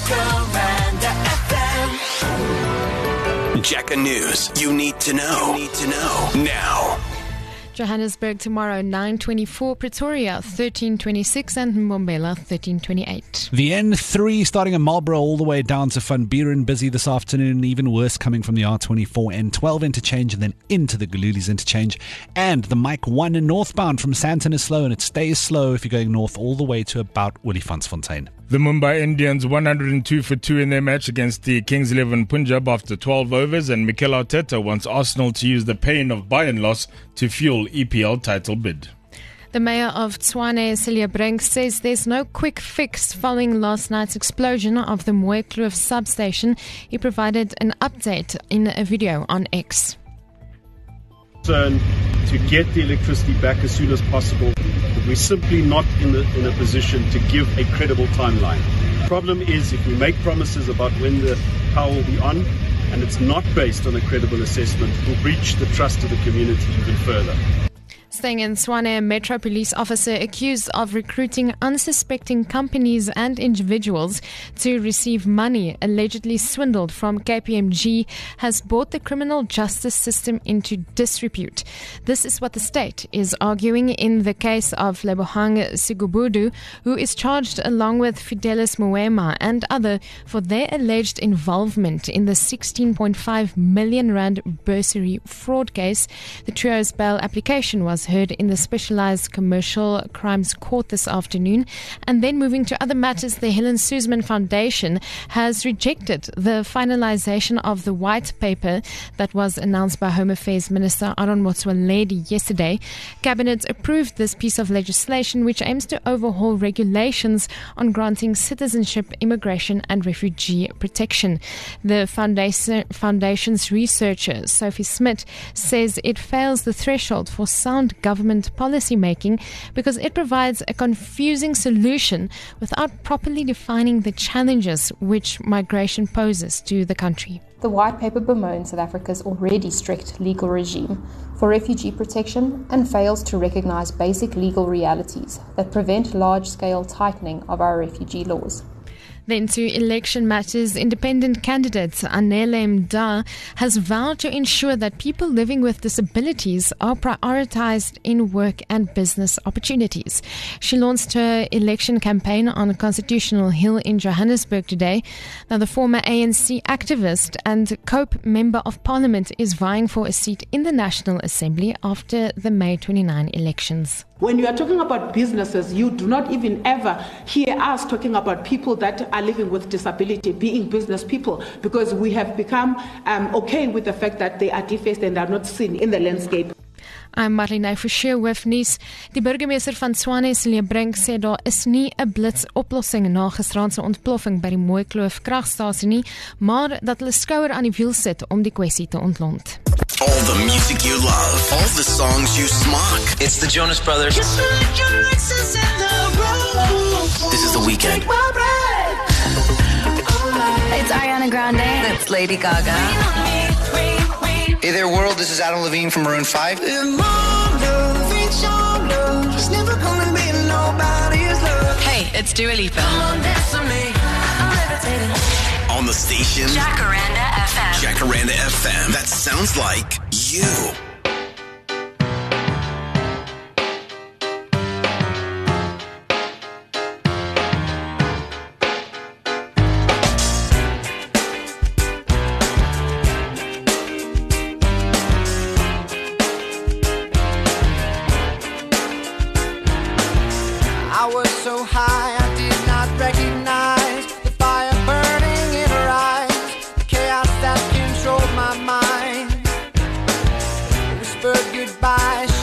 Jacaranda FM. Jacker News. You need to know. Now. Johannesburg tomorrow 9:24, Pretoria 13:26 and Mbombela 13:28. The N3 starting in Marlborough all the way down to Van Buren, busy this afternoon, even worse coming from the R24 N12 interchange and then into the Gululis interchange. And the Mike 1 northbound from Sandton is slow, and it stays slow if you're going north all the way to about Olifantsfontein. The Mumbai Indians 102 for 2 in their match against the Kings 11 Punjab after 12 overs, and Mikel Arteta wants Arsenal to use the pain of Bayern loss to fuel EPL title bid. The mayor of Tshwane, Celia Brink, says there's no quick fix following last night's explosion of the Mooikloof substation. He provided an update in a video on X. To get the electricity back as soon as possible. We're simply not in a position to give a credible timeline. The problem is if we make promises about when the power will be on and it's not based on a credible assessment, we'll breach the trust of the community even further. Staying in Tshwane, a Metro police officer accused of recruiting unsuspecting companies and individuals to receive money allegedly swindled from KPMG has brought the criminal justice system into disrepute. This is what the state is arguing in the case of Lebohang Sigubudu, who is charged along with Fidelis Moema and other for their alleged involvement in the 16.5 million rand bursary fraud case. The trio's bail application was heard in the Specialized Commercial Crimes Court this afternoon. And then moving to other matters, the Helen Suzman Foundation has rejected the finalization of the white paper that was announced by Home Affairs Minister Aaron Motsoaledi yesterday. Cabinet approved this piece of legislation which aims to overhaul regulations on granting citizenship, immigration and refugee protection. The foundation's researcher, Sophie Smith, says it fails the threshold for sound government policy making because it provides a confusing solution without properly defining the challenges which migration poses to the country. The white paper bemoans South Africa's already strict legal regime for refugee protection and fails to recognize basic legal realities that prevent large-scale tightening of our refugee laws. Then to election matters, independent candidate Anele Mda has vowed to ensure that people living with disabilities are prioritized in work and business opportunities. She launched her election campaign on Constitutional Hill in Johannesburg today. Now, the former ANC activist and COPE Member of Parliament is vying for a seat in the National Assembly after the May 29 elections. When you are talking about businesses, you do not even ever hear us talking about people that are living with disability being business people, because we have become okay with the fact that they are defaced and are not seen in the landscape. I'm Marlene Forshey, hoofnuus. Die burgemeester van Tshwane, Celia Brink, sê daar is nie 'n blitsoplossing na gisteraand se ontploffing by die Mooikloof kragstasie nie, maar dat hulle skouer aan die wiel sit om die kwessie te ontlont. All the music you love, all the songs you smock. It's the Jonas Brothers. This is The Weeknd. It's Ariana Grande. It's Lady Gaga. Hey there, world. This is Adam Levine from Maroon 5. Hey, it's Dua Lipa. On the station, Jacaranda FM. Jacaranda FM. That sounds like you. I was so high I did not recognize the fire burning in her eyes, the chaos that controlled my mind. I whispered goodbye.